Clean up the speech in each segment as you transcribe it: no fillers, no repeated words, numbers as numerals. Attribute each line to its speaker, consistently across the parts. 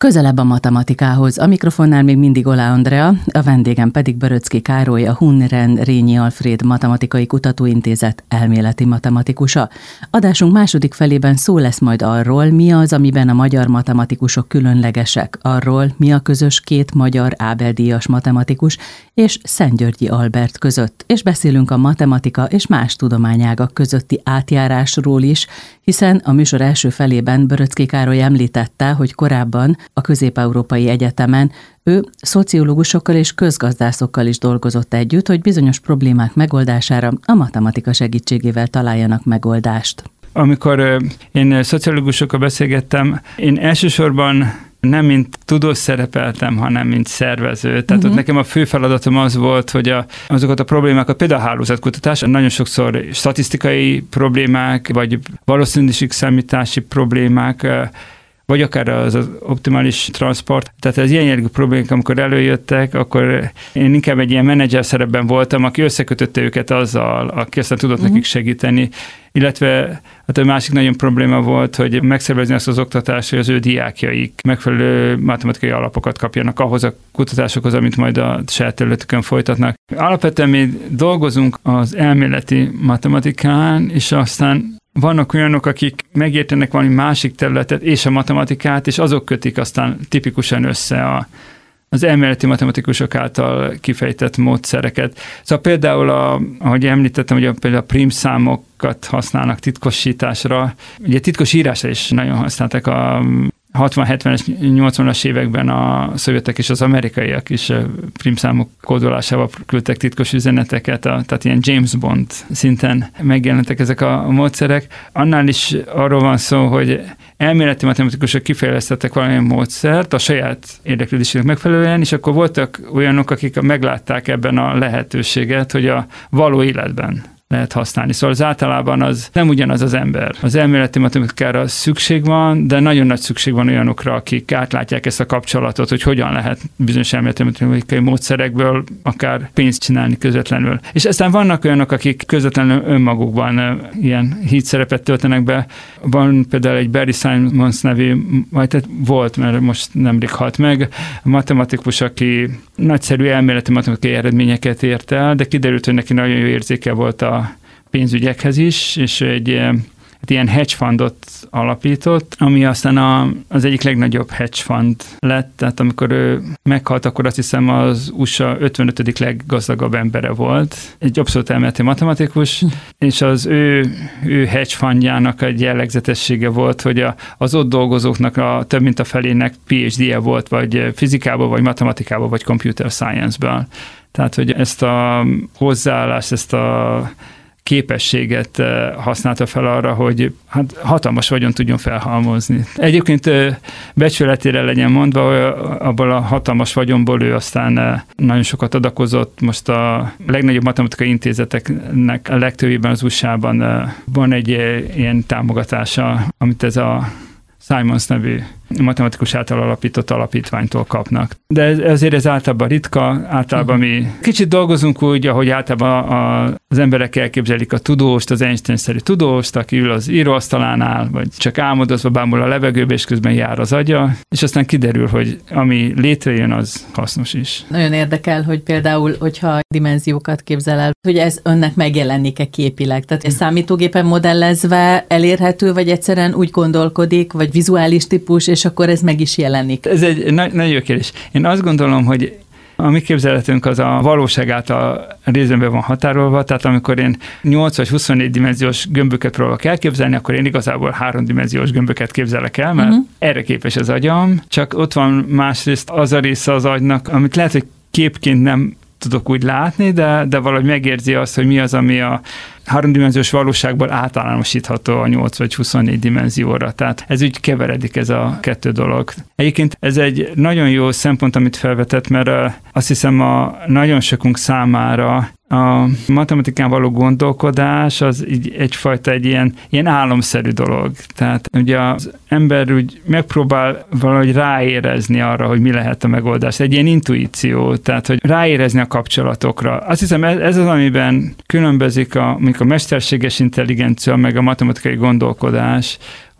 Speaker 1: Közelebb a matematikához. A mikrofonnál még mindig Olá Andrea, a vendégem pedig Böröczky Károly, a Hunren Rényi Alfréd Matematikai Kutatóintézet elméleti matematikusa. Adásunk második felében szó lesz majd arról, mi az, amiben a magyar matematikusok különlegesek, arról, mi a közös két magyar Ábel-díjas matematikus és Szentgyörgyi Albert között, és beszélünk a matematika és más tudományágak közötti átjárásról is, hiszen a műsor első felében Böröczky Károly említette, hogy korábban a Közép-Európai Egyetemen ő szociológusokkal és közgazdászokkal is dolgozott együtt, hogy bizonyos problémák megoldására a matematika segítségével találjanak megoldást.
Speaker 2: Amikor én szociológusokkal beszélgettem, én elsősorban nem mint tudós szerepeltem, hanem mint szervező. Tehát ott nekem a fő feladatom az volt, hogy azokat a problémákat, például a hálózatkutatás, nagyon sokszor statisztikai problémák, vagy valószínűségszámítási problémák, vagy akár az optimális transport. Tehát az ilyen jellegű problémák, amikor előjöttek, akkor én inkább egy ilyen menedzser szerepben voltam, aki összekötötte őket azzal, aki aztán tudott nekik segíteni. Illetve hát a másik nagyon probléma volt, hogy megszervezni azt az oktatást, hogy az ő diákjaik megfelelő matematikai alapokat kapjanak ahhoz a kutatásokhoz, amit majd a saját területükön folytatnak. Alapvetően mi dolgozunk az elméleti matematikán, és aztán vannak olyanok, akik megértenek valami másik területet és a matematikát, és azok kötik aztán tipikusan össze az elméleti matematikusok által kifejtett módszereket. Szóval például, ahogy említettem, hogy például a prímszámokat használnak titkosításra, ugye titkos írásra is nagyon használták a 60-70-es, 80-as években a szovjetek és az amerikaiak is prímszámok kódolásával küldtek titkos üzeneteket, tehát ilyen James Bond szinten megjelentek ezek a módszerek. Annál is arról van szó, hogy elméleti matematikusok kifejlesztettek valamilyen módszert a saját érdeklődésének megfelelően, és akkor voltak olyanok, akik meglátták ebben a lehetőséget, hogy a való életben lehet használni. Szóval az általában az nem ugyanaz az ember. Az elméleti matematikára szükség van, de nagyon nagy szükség van olyanokra, akik átlátják ezt a kapcsolatot, hogy hogyan lehet bizonyos elméleti matematikai módszerekből akár pénzt csinálni közvetlenül. És aztán vannak olyanok, akik közvetlenül önmagukban ilyen hídszerepet töltenek be. Van például egy Barry Simons nevű, vagy volt, mert most nemrég halt meg, matematikus, aki nagyszerű elméleti matematikai eredményeket ért el, de kiderült, hogy neki nagyon jó érzéke volt a pénzügyekhez is, és egy ilyen hedge fundot alapított, ami aztán az egyik legnagyobb hedge fund lett, tehát amikor ő meghalt, akkor azt hiszem az USA 55. leggazdagabb embere volt, egy abszolút elméleti matematikus, és az ő hedge fundjának egy jellegzetessége volt, hogy az ott dolgozóknak több mint a felének PhD-je volt, vagy fizikából, vagy matematikában, vagy computer science-ből. Tehát, hogy ezt a hozzáállást, ezt a képességet használta fel arra, hogy hát hatalmas vagyon tudjon felhalmozni. Egyébként becsületére legyen mondva, hogy abból a hatalmas vagyonból ő aztán nagyon sokat adakozott. Most a legnagyobb matematikai intézeteknek a legtöbbében az USA-ban van egy ilyen támogatása, amit ez a Simons nevű matematikus által alapított alapítványtól kapnak. De azért ez általában ritka, általában mi kicsit dolgozunk úgy, ahogy általában az emberek elképzelik a tudóst, az Einstein-szerű tudóst, aki ül az íróasztalánál, vagy csak álmodozva bámul a levegőbe, és közben jár az agya, és aztán kiderül, hogy ami létrejön, az hasznos is.
Speaker 1: Nagyon érdekel, hogy például, hogyha dimenziókat képzel el, hogy ez önnek megjelenik-e képileg, tehát ez számítógépen modellezve elérhető, vagy egyszerűen úgy gondolkodik, vagy vizuális típus, és akkor ez meg is jelenik.
Speaker 2: Ez egy nagyon jó kérdés. Én azt gondolom, hogy a mi képzeletünk az a valóság által részben be van határolva, tehát amikor én 8 vagy 24 dimenziós gömböket próbálok elképzelni, akkor én igazából 3 dimenziós gömböket képzelek el, mert erre képes az agyam, csak ott van másrészt az a része az agynak, amit lehet, hogy képként nem tudok úgy látni, de valahogy megérzi azt, hogy mi az, ami a 3-dimenziós valóságból általánosítható a 8 vagy 24 dimenzióra. Tehát ez úgy keveredik ez a kettő dolog. Egyébként ez egy nagyon jó szempont, amit felvetett, mert azt hiszem a nagyon sokunk számára a matematikán való gondolkodás az így egyfajta egy ilyen álomszerű dolog. Tehát ugye az ember úgy megpróbál valahogy ráérezni arra, hogy mi lehet a megoldás. Egy ilyen intuíció, tehát hogy ráérezni a kapcsolatokra. Azt hiszem ez az, amiben különbözik a mesterséges intelligencia, meg a matematikai gondolkodás,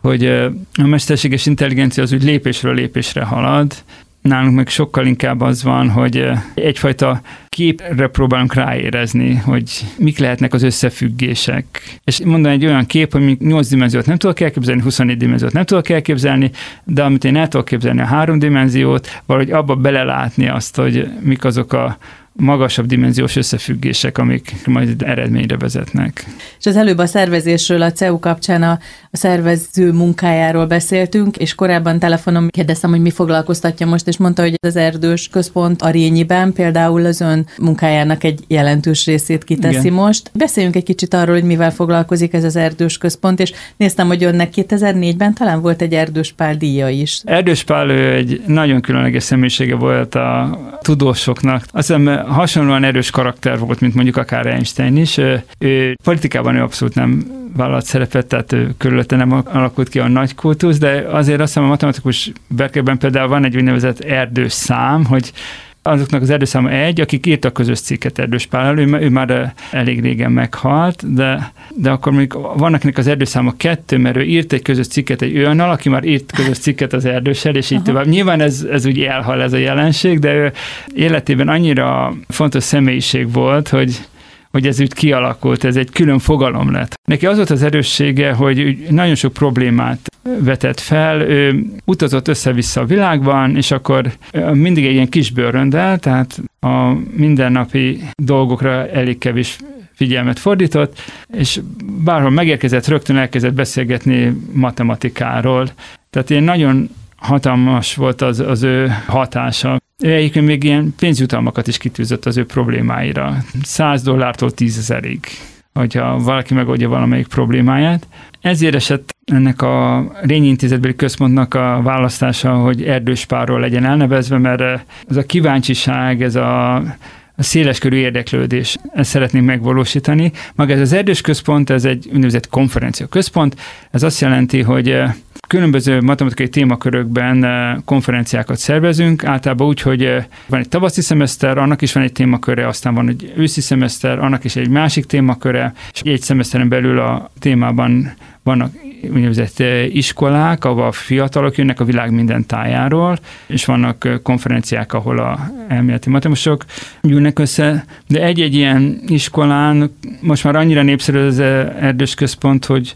Speaker 2: hogy a mesterséges intelligencia az úgy lépésről lépésre halad. Nálunk meg sokkal inkább az van, hogy egyfajta képre próbálunk ráérezni, hogy mik lehetnek az összefüggések. És mondom, egy olyan kép, hogy 8 dimenziót nem tudok elképzelni, 24 dimenziót nem tudok elképzelni, de amit én el tudok képzelni a 3 dimenziót, valahogy abba belelátni azt, hogy mik azok a magasabb dimenziós összefüggések, amik majd eredményre vezetnek.
Speaker 1: És az előbb a szervezésről, a CEU kapcsán a szervező munkájáról beszéltünk, és korábban telefonon kérdeztem, hogy mi foglalkoztatja most, és mondta, hogy az Erdős Központ a Rényiben például az ön munkájának egy jelentős részét kiteszi. Igen. Most. Beszéljünk egy kicsit arról, hogy mivel foglalkozik ez az Erdős Központ, és néztem, hogy önnek 2004-ben talán volt egy Erdős Pál díja is.
Speaker 2: Erdős Pál egy nagyon különleges személyisége volt a tudósoknak. Azt hiszem, hasonlóan erős karakter volt, mint mondjuk akár Einstein is. Ő politikában abszolút nem vállalt szerepet, tehát körülötte nem alakult ki a nagy kultusz, de azért azt hiszem a matematikus berkekben például van egy úgynevezett erdős szám, hogy azoknak az erdőszáma 1, akik írtak közös cikket Erdős Pállal, ő már elég régen meghalt, de akkor még vannak az erdőszáma 2, mert ő írt egy közös cikket egy olyannal, aki már írt közös cikket az Erdőssel, és így tovább. Nyilván ez úgy elhal ez a jelenség, de ő életében annyira fontos személyiség volt, hogy ez úgy kialakult, ez egy külön fogalom lett. Neki az volt az erőssége, hogy nagyon sok problémát vetett fel, ő utazott össze-vissza a világban, és akkor mindig egy ilyen kis bőröndel, tehát a mindennapi dolgokra elég kevés figyelmet fordított, és bárhol megérkezett, rögtön elkezdett beszélgetni matematikáról. Tehát ilyen nagyon hatalmas volt az ő hatása. Ő egyébként még ilyen pénzjutalmakat is kitűzött az ő problémáira. $100-tól 10,000-ig, hogyha valaki megoldja valamelyik problémáját. Ezért esett ennek a Rényi Intézetbeli Központnak a választása, hogy Erdős Pálról legyen elnevezve, mert ez a kíváncsiság, ez a széleskörű érdeklődés, ezt szeretnénk megvalósítani. Maga ez az Erdős Központ, ez egy úgynevezett konferencia központ. Ez azt jelenti, hogy különböző matematikai témakörökben konferenciákat szervezünk, általában úgy, hogy van egy tavaszi szemeszter, annak is van egy témaköre, aztán van egy őszi szemeszter, annak is egy másik témaköre, és egy szemeszteren belül a témában vannak úgynevezett iskolák, ahol a fiatalok jönnek a világ minden tájáról, és vannak konferenciák, ahol a elméleti matematikusok gyűlnek össze, de egy-egy ilyen iskolán most már annyira népszerű az Erdős Központ, hogy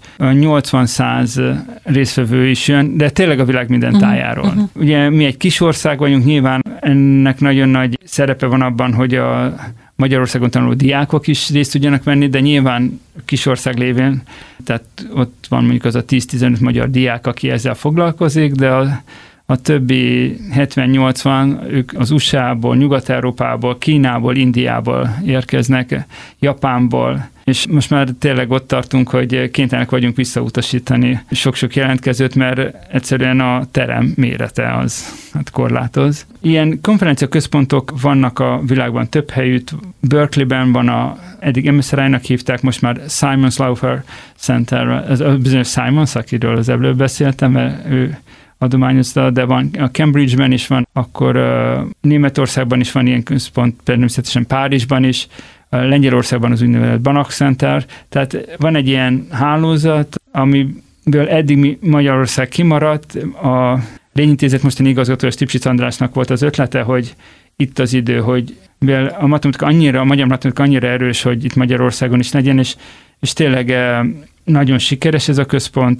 Speaker 2: 80-100 résztvevő is jön, de tényleg a világ minden tájáról. Ugye mi egy kis ország vagyunk, nyilván ennek nagyon nagy szerepe van abban, hogy a Magyarországon tanuló diákok is részt tudjanak venni, de nyilván kis ország lévén, tehát ott van mondjuk az a 10-15 magyar diák, aki ezzel foglalkozik, de a többi 70-80, ők az USA-ból, Nyugat-Európából, Kínából, Indiából érkeznek, Japánból, és most már tényleg ott tartunk, hogy kénytelenek vagyunk visszautasítani sok-sok jelentkezőt, mert egyszerűen a terem mérete az korlátoz. Ilyen konferenciaközpontok vannak a világban több helyütt. Berkeleyben van eddig MSRI-nak hívták, most már Simons-Laufer Center, ez a bizonyos Simons, akiről az előbb beszéltem, mert ő adományozta, de van a Cambridge-ben is van, akkor Németországban is van ilyen központ, természetesen Párizsban is, Lengyelországban az úgynevezett Banach Center, tehát van egy ilyen hálózat, amiből eddig Magyarország kimaradt. A Rényi Intézet mostani igazgatója Stipsic Andrásnak volt az ötlete, hogy itt az idő, hogy mivel a magyar matematika annyira erős, hogy itt Magyarországon is legyen, és tényleg nagyon sikeres ez a központ,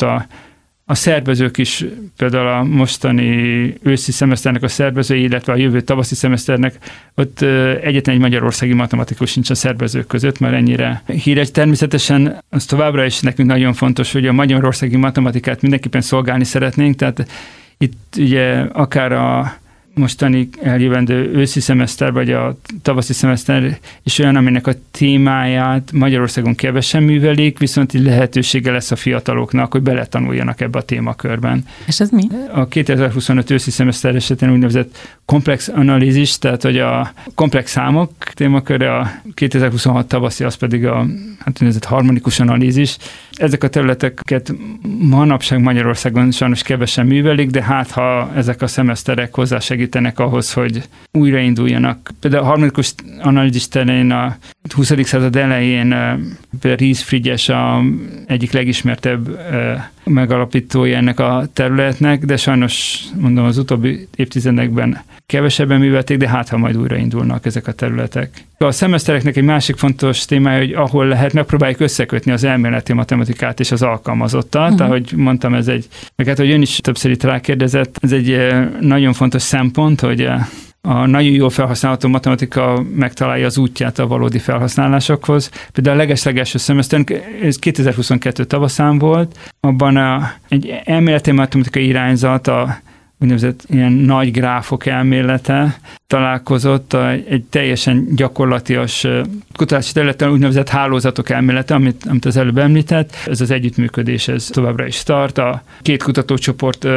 Speaker 2: a szervezők is, például a mostani őszi szemeszternek a szervezői, illetve a jövő tavaszi szemeszternek, ott egyetlen egy magyarországi matematikus nincs a szervezők között, mert ennyire híres. Természetesen az továbbra is nekünk nagyon fontos, hogy a magyarországi matematikát mindenképpen szolgálni szeretnénk, tehát itt ugye akár a mostani eljövendő őszi szemeszter, vagy a tavaszi szemeszter is olyan, aminek a témáját Magyarországon kevesen művelik, viszont így lehetősége lesz a fiataloknak, hogy beletanuljanak ebbe a témakörben.
Speaker 1: És ez mi? A
Speaker 2: 2025 őszi szemeszter esetén úgynevezett komplex analízis, tehát hogy a komplex számok témaköre, a 2026 tavaszi, az pedig a úgynevezett harmonikus analízis. Ezek a területeket manapság Magyarországon sajnos kevesen művelik, de hát ha ezek a szemeszterek hozzásegítenek ahhoz, hogy újrainduljanak. Például a harmonikus analízis terén 20. század elején Ries Frigyes egyik legismertebb megalapítója ennek a területnek, de sajnos mondom az utóbbi évtizedekben kevesebben művelték, de ha majd újraindulnak ezek a területek. A szemesztereknek egy másik fontos témája, hogy ahol lehet, megpróbáljuk összekötni az elméleti matematikát és az alkalmazottat, ahogy mondtam, meg hát, hogy ön is többször itt rákérdezett, ez egy nagyon fontos szempont, hogy a nagyon jól felhasználható matematika megtalálja az útját a valódi felhasználásokhoz. Például a legeslegelső szemeszteren, ez 2022 tavaszán volt, abban egy elméleti matematikai irányzat, úgynevezett ilyen nagy gráfok elmélete találkozott egy teljesen gyakorlatias kutatási területen, úgynevezett hálózatok elmélete, amit az előbb említett. Ez az együttműködés, ez továbbra is tart. A két kutatócsoport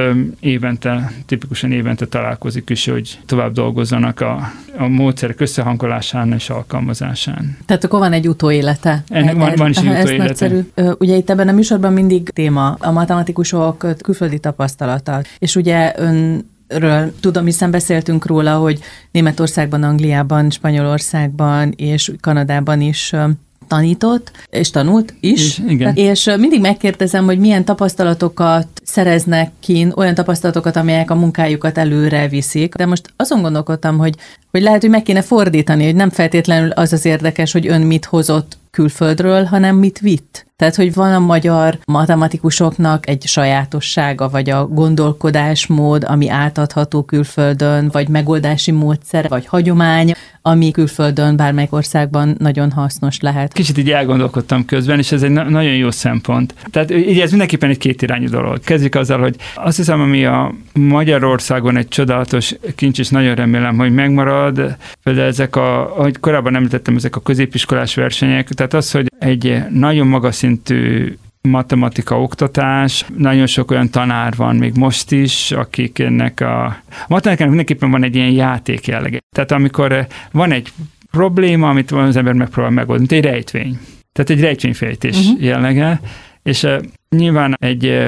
Speaker 2: tipikusan évente találkozik is, hogy tovább dolgozzanak a módszerek összehangolásán és alkalmazásán.
Speaker 1: Tehát akkor van egy utóélete.
Speaker 2: Ennek van is egy utóélete.
Speaker 1: Ugye itt ebben a műsorban mindig téma a matematikusok külföldi tapasztalata. És ugye önről tudom, hiszen beszéltünk róla, hogy Németországban, Angliában, Spanyolországban és Kanadában is tanított, és tanult is.
Speaker 2: Igen.
Speaker 1: És mindig megkérdezem, hogy milyen tapasztalatokat szereznek ki, olyan tapasztalatokat, amelyek a munkájukat előre viszik. De most azon gondolkodtam, hogy lehet, hogy meg kéne fordítani, hogy nem feltétlenül az érdekes, hogy ön mit hozott külföldről, hanem mit vitt. Tehát, hogy van a magyar matematikusoknak egy sajátossága, vagy a gondolkodásmód, ami átadható külföldön, vagy megoldási módszer, vagy hagyomány, ami külföldön, bármelyik országban nagyon hasznos lehet.
Speaker 2: Kicsit így elgondolkodtam közben, és ez egy nagyon jó szempont. Tehát így ez mindenképpen egy kétirányú dolog. Kezdjük azzal, hogy azt hiszem, ami a Magyarországon egy csodálatos kincs, és nagyon remélem, hogy megmarad. Például ahogy korábban említettem, ezek a középiskolás versenyek, tehát az, hogy egy nagyon magas szintű matematika oktatás, nagyon sok olyan tanár van még most is, akiknek a matematikának mindenképpen van egy ilyen játék jellege. Tehát amikor van egy probléma, amit az ember megpróbál megoldani, egy rejtvény. Tehát egy rejtvényfejtés jellege, és nyilván egy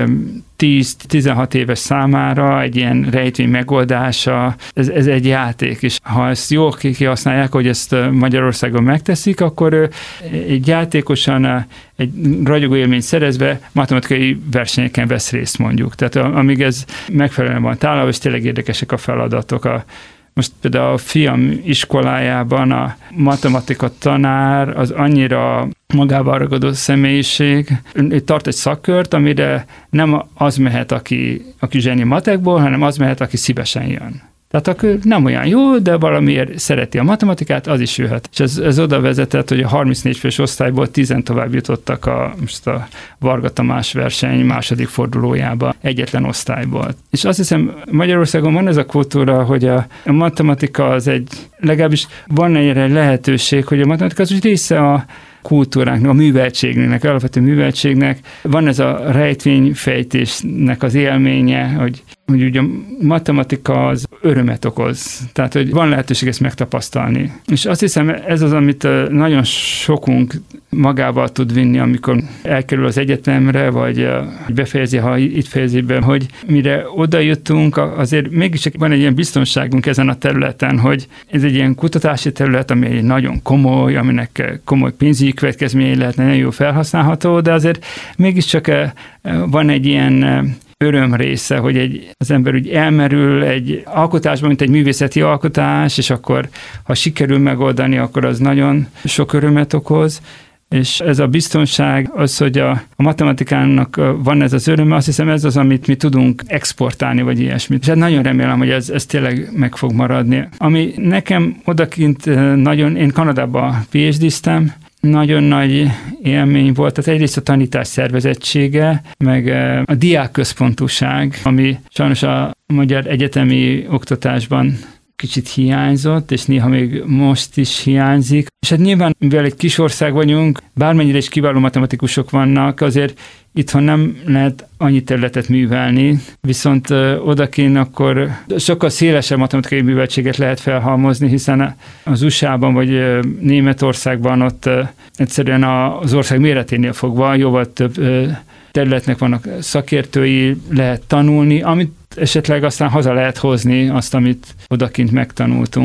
Speaker 2: 10-16 éves számára egy ilyen rejtvény megoldása, ez egy játék, és ha ezt jól kihasználják, hogy ezt Magyarországon megteszik, akkor egy játékosan egy ragyogó élményt szerezve matematikai versenyeken vesz részt mondjuk. Tehát amíg ez megfelelően van tálalva, és tényleg érdekesek a feladatok. Most például a fiam iskolájában a matematika tanár az annyira magával ragadó személyiség, ő tart egy szakkört, amire nem az mehet, aki zseni matekból, hanem az mehet, aki szívesen jön. Tehát akkor nem olyan jó, de valamiért szereti a matematikát, az is jöhet. És ez oda vezetett, hogy a 34 fős osztályból 10 tovább jutottak most a Varga Tamás verseny második fordulójába, egyetlen osztályból. És azt hiszem, Magyarországon van ez a kultúra, hogy a matematika az legalábbis van egy lehetőség, hogy a matematika az úgy része a kultúránknak, a műveltségnek, alapvető műveltségnek. Van ez a rejtvényfejtésnek az élménye, hogy ugye a matematika az örömet okoz. Tehát, hogy van lehetőség ezt megtapasztalni. És azt hiszem, ez az, amit nagyon sokunk magával tud vinni, amikor elkerül az egyetemre, vagy befejezi, ha itt fejezi be, hogy mire oda jutunk, azért mégis van egy ilyen biztonságunk ezen a területen, hogy ez egy ilyen kutatási terület, ami egy nagyon komoly, aminek komoly pénzügyi következményei lehetne, nagyon jó felhasználható, de azért mégiscsak van egy ilyen öröm része, hogy az ember úgy elmerül egy alkotásban, mint egy művészeti alkotás, és akkor, ha sikerül megoldani, akkor az nagyon sok örömet okoz, és ez a biztonság, az, hogy a matematikának van ez az öröme, azt hiszem ez az, amit mi tudunk exportálni, vagy ilyesmit. És hát nagyon remélem, hogy ez tényleg meg fog maradni. Ami nekem odakint én Kanadában PhD-ztem, nagyon nagy élmény volt, tehát egyrészt a tanítás szervezettsége, meg a diákközpontúság, ami sajnos a magyar egyetemi oktatásban kicsit hiányzott, és néha még most is hiányzik. És hát nyilván, mivel egy kis ország vagyunk, bármennyire is kiváló matematikusok vannak, azért itthon nem lehet annyi területet művelni, viszont odakint akkor sokkal szélesebb matematikai műveltséget lehet felhalmozni, hiszen az USA-ban vagy Németországban ott egyszerűen az ország méreténél fogva jóval több területnek vannak szakértői, lehet tanulni, amit esetleg aztán haza lehet hozni azt, amit odakint megtanultunk.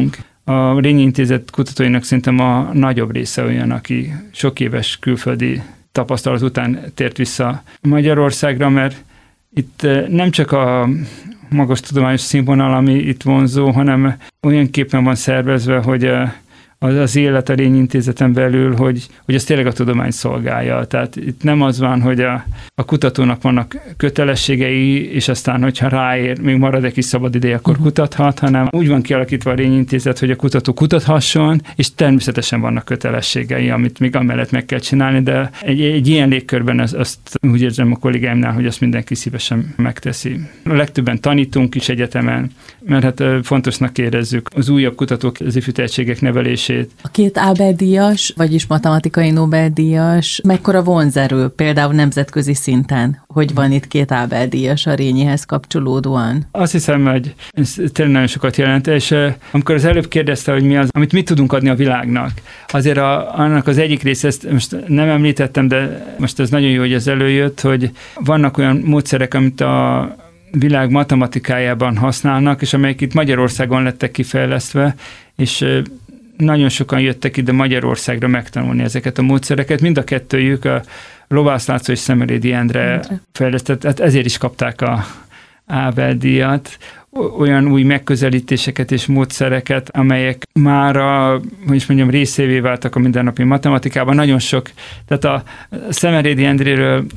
Speaker 2: A Rényi Intézet kutatóinak szerintem a nagyobb része olyan, aki sok éves külföldi tapasztalat után tért vissza Magyarországra, mert itt nem csak a magas tudományos színvonal, ami itt vonzó, hanem olyan képen van szervezve, hogy az élet a Rényi Intézeten belül, hogy ez tényleg a tudomány szolgálja. Tehát itt nem az van, hogy a kutatónak vannak kötelességei, és aztán, hogyha ráér, még marad egy kis szabad ideje, akkor kutathat, hanem úgy van kialakítva a Rényi Intézet, hogy a kutató kutathasson, és természetesen vannak kötelességei, amit még amellett meg kell csinálni, de egy ilyen légkörben azt úgy érzem a kollégáimnál, hogy azt mindenki szívesen megteszi. A legtöbben tanítunk is egyetemen, mert hát fontosnak érezzük az újabb kutatók, az ifjú tehetségek nevelését.
Speaker 1: A 2 Abel-díjas, vagyis matematikai Nobel-díjas, mekkora vonzerő például nemzetközi szinten, hogy van itt 2 Abel-díjas a Rényihez kapcsolódóan?
Speaker 2: Azt hiszem, hogy ez tényleg nagyon sokat jelent, és amikor az előbb kérdezte, hogy mi az, amit mit tudunk adni a világnak, azért annak az egyik része, ezt most nem említettem, de most ez nagyon jó, hogy ez előjött, hogy vannak olyan módszerek, amit a világ matematikájában használnak, és amelyek itt Magyarországon lettek kifejlesztve, és nagyon sokan jöttek ide Magyarországra megtanulni ezeket a módszereket. Mind a kettőjük, a Lovász László és Szemerédi Endre fejlesztett, hát ezért is kapták a Abel-díjat. Olyan új megközelítéseket és módszereket, amelyek már részévé váltak a mindennapi matematikában. Nagyon sok, tehát a Szemerédi Endréről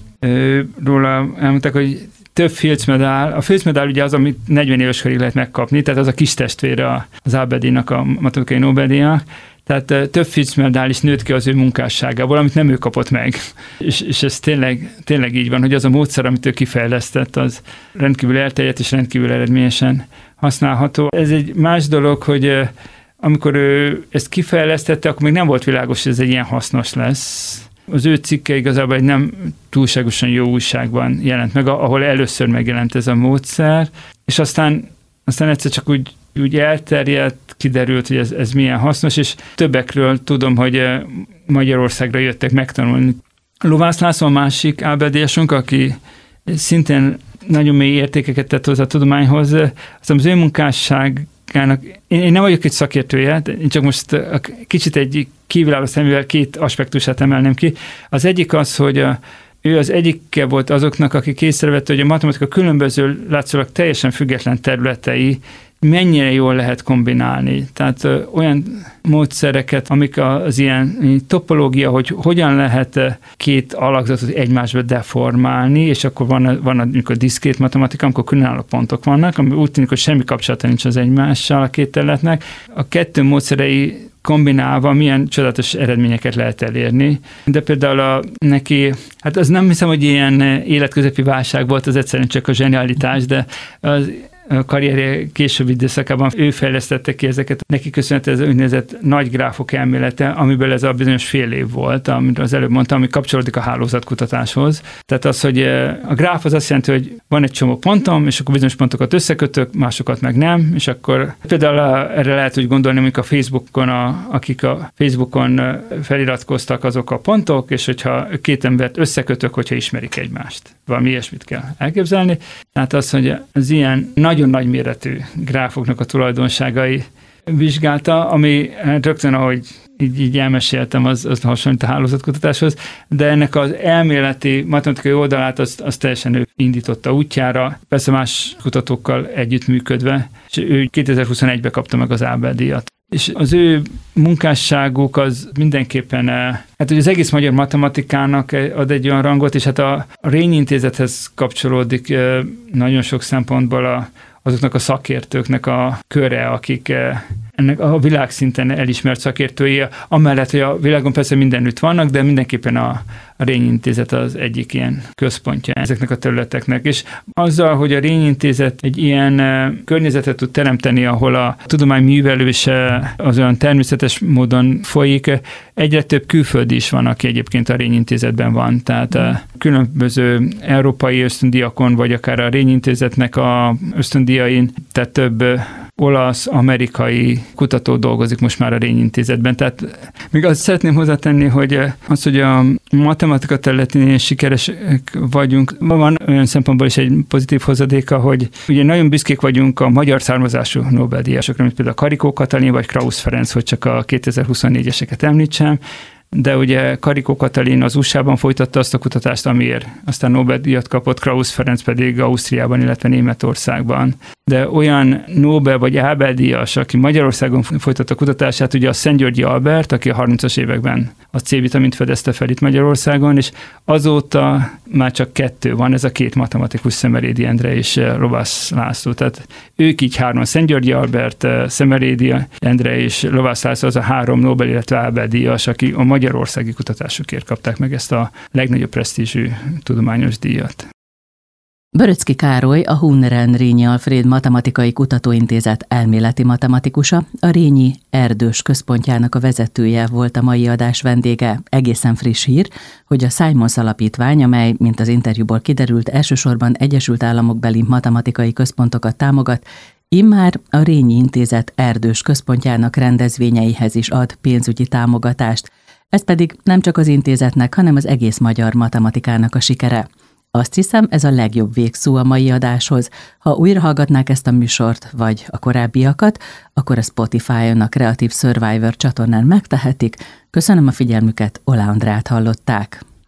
Speaker 2: elmondták, hogy több Fields medál. A Fields medál ugye az, amit 40 éves korig lehet megkapni, tehát az a kis testvére az Abel-díjnak, a matematikai Nobel-díjnak. Tehát több Fields medál is nőtt ki az ő munkásságából, amit nem ő kapott meg. És ez tényleg így van, hogy az a módszer, amit ő kifejlesztett, az rendkívül elterjedt és rendkívül eredményesen használható. Ez egy más dolog, hogy amikor ő ezt kifejlesztette, akkor még nem volt világos, hogy ez egy ilyen hasznos lesz. Az ő cikke igazából egy nem túlságosan jó újságban jelent meg, ahol először megjelent ez a módszer, és aztán egyszer csak úgy elterjedt, kiderült, hogy ez milyen hasznos, és többekről tudom, hogy Magyarországra jöttek megtanulni. Lovász László a másik Abel-díjasunk, aki szintén nagyon mély értékeket tett hozzá a tudományhoz, az ő munkásságának, én nem vagyok egy szakértője, én csak most kicsit egy kívülálló szemével 2 aspektusát emelném ki. Az egyik az, hogy ő az egyike volt azoknak, akik észrevette, hogy a matematika különböző, látszólag teljesen független területei mennyire jól lehet kombinálni. Tehát olyan módszereket, amik az ilyen topológia, hogy hogyan lehet 2 alakzatot egymásba deformálni, és akkor van amikor diszkrét matematika, amikor különálló pontok vannak, ami úgy tűnik, hogy semmi kapcsolata nincs az egymással a 2 területnek. A 2 módszerei kombinálva milyen csodálatos eredményeket lehet elérni. De például neki, hát az nem hiszem, hogy ilyen életközepi válság volt, az egyszerűen csak a zsenialitás, de az a karrierje későbbi időszakában ő fejlesztette ki ezeket. Neki köszönhető ez úgynevezett nagy gráfok elmélete, amiből ez a bizonyos fél év volt, amit az előbb mondtam, ami kapcsolódik a hálózatkutatáshoz. Tehát az, hogy a gráf az azt jelenti, hogy van egy csomó pontom, és akkor bizonyos pontokat összekötök, másokat meg nem, és akkor például erre lehet úgy gondolni, amikor a Facebookon, akik a Facebookon feliratkoztak, azok a pontok, és hogyha 2 embert összekötök, hogyha ismerik egymást. Valami ilyesmit kell elképzelni. Tehát az, hogy az ilyen nagyon nagy méretű gráfoknak a tulajdonságai vizsgálta, ami rögtön, ahogy így elmeséltem, az hasonlít a hálózatkutatáshoz, de ennek az elméleti matematikai oldalát az teljesen ő indította útjára, persze más kutatókkal együttműködve, és ő 2021-ben kapta meg az Abel-díjat. És az ő munkásságuk az mindenképpen, hát ugye az egész magyar matematikának ad egy olyan rangot, és hát a Rényi Intézethez kapcsolódik nagyon sok szempontból azoknak a szakértőknek a köre, akik ennek a világszinten elismert szakértői, amellett, hogy a világon persze mindenütt vannak, de mindenképpen a Rényi Intézet az egyik ilyen központja ezeknek a területeknek. És azzal, hogy a Rényi Intézet egy ilyen környezetet tud teremteni, ahol a tudomány művelése az olyan természetes módon folyik, egyre több külföldi is van, aki egyébként a Rényi Intézetben van. Tehát különböző európai ösztöndíjakon, vagy akár a Rényi Intézetnek a ösztöndíjain, tehát több olasz, amerikai kutató dolgozik most már a Rényi Intézetben. Tehát még azt szeretném hozzátenni, hogy az, hogy a matematika matematika területén sikeresek vagyunk. Van olyan szempontból is egy pozitív hozadéka, hogy ugye nagyon büszkék vagyunk a magyar származású Nobel-díjasokra, mint például Karikó Katalin vagy Krausz Ferenc, hogy csak a 2024-eseket említsem, de ugye Karikó Katalin az USA-ban folytatta azt a kutatást, amiért aztán Nobel-díjat kapott, Krausz Ferenc pedig Ausztriában, illetve Németországban. De olyan Nobel vagy Ábel-díjas, aki Magyarországon folytatta a kutatását, ugye a Szentgyörgyi Albert, aki a 30-as években a C-vitamint fedezte fel itt Magyarországon, és azóta már csak 2 van, ez a 2 matematikus, Szemerédi Endre és Lovász László. Tehát ők így 3, Szentgyörgyi Albert, Szemerédi Endre és Lovász László, az a 3 Nobel, illetve Ábel-díjas, aki a magyarországi kutatásukért kapták meg ezt a legnagyobb presztízsű tudományos díjat.
Speaker 1: Böröczky Károly, a Huneren Rényi Alfréd Matematikai Kutatóintézet elméleti matematikusa, a Rényi Erdős Központjának a vezetője volt a mai adás vendége. Egészen friss hír, hogy a Simons Alapítvány, amely, mint az interjúból kiderült, elsősorban Egyesült Államokbeli matematikai központokat támogat, immár a Rényi Intézet Erdős Központjának rendezvényeihez is ad pénzügyi támogatást. Ez pedig nem csak az intézetnek, hanem az egész magyar matematikának a sikere. Azt hiszem, ez a legjobb végszó a mai adáshoz. Ha újra hallgatnák ezt a műsort, vagy a korábbiakat, akkor a Spotify-on, a Creative Survivor csatornán megtehetik. Köszönöm a figyelmüket, Oláh Andrát hallották.